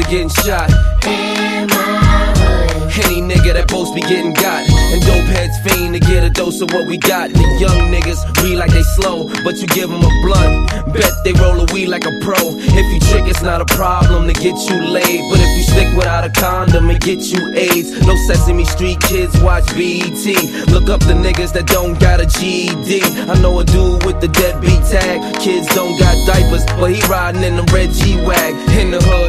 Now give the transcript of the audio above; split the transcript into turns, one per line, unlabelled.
getting shot. Any nigga that boasts be getting got. And dope heads fiend to get a dose of what we got. The young niggas read like they slow, but you give them a blunt, bet they roll a weed like a pro. If you trick, it's not a problem to get you laid, but if you stick without a condom, it get you AIDS. No Sesame Street kids watch BET. Look up the niggas that don't got a GED. I know a dude with the deadbeat tag. Kids don't got diapers, but he riding in the red G-Wag. In the hood